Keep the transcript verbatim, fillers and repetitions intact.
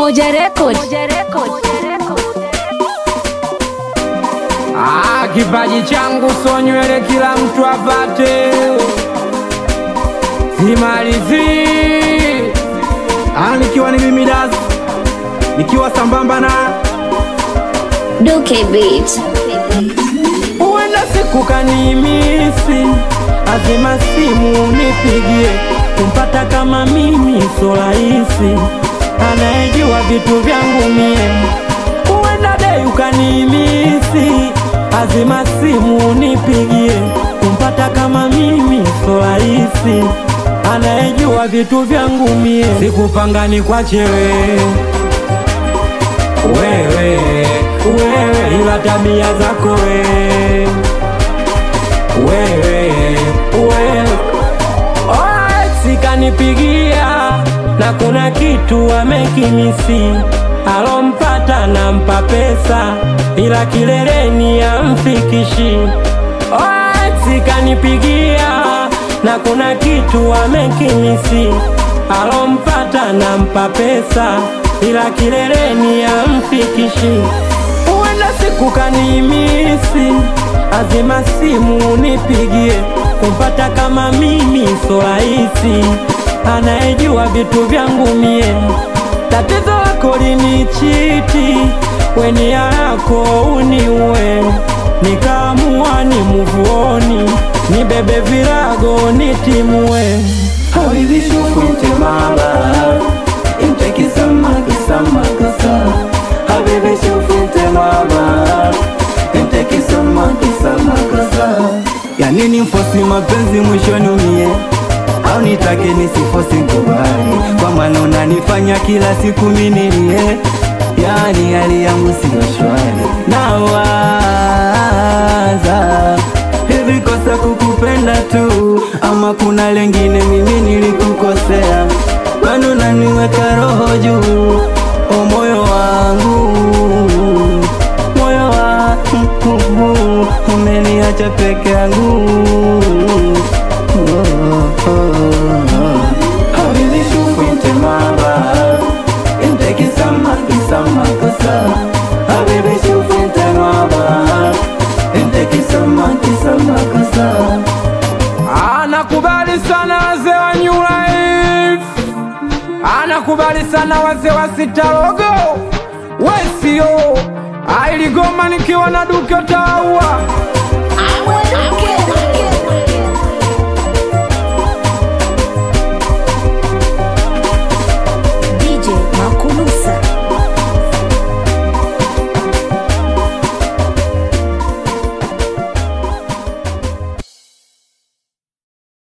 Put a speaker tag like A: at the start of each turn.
A: Umoja Record.
B: Ah, kipaji changu so nywele kila mtu apate. Simalizi
C: Ah, nikiwa ni mimi Daz, nikiwa sambamba na
A: Duke Beat.
B: uenda siku kanimisi, azima simu nipigie, kumpata kama mimi so rahisi, anayejua vitu vyangu mie. Uenda dei ukanimisi, azima simu nipigie, kumpata kama mimi so rahisi, anayejua vitu vyangu mie. Sikupanga ni kwa chewe wewe, wewe ila tabia zako wewe, wewe, wewe. Alright, sikanipigia na kuna kitu amekimisi, alompata nampa pesa ila kileleni amfikishi. Alright, sikanipigia na kuna kitu amekimisi, alompata nampa pesa ila kileleni amfikishi. Uenda siku kanimisi, azima simu nipigie, kumpata kama mimi so rahisi, anayejua vitu vyangu mie. Tatizo lako linichiti, weni yako uniue, nikaamua ni muvuoni, nibebe virago nitimue.
C: Habibi shufuite mama, inteki sama kisama kasa. Habibi shufuite mama, inteki sama kisama kasa. Ya nini mfosi mapenzi mwishoni umie, au nitake nisifosi kubali, kwa maana unanifanya kila siku minilie. Yani hali yangu siyo shwari, nawaza hivi kosa kukupenda tu, ama kuna lengine mimi nilikukosea? Kwani unaniweka roho juu, o moyo wangu, moyo wangu, umeniacha peke yangu. Oh, oh, oh. Habibi shufuite mama, inteki sama kisama kosa. Habibi shufuite mama, inteki sama kisama kosa.
B: Anakubali sana wazee wa New Life, anakubali sana wazee wa Sitarogo Wesio, ailigoma nikiwa na Duke Tawa.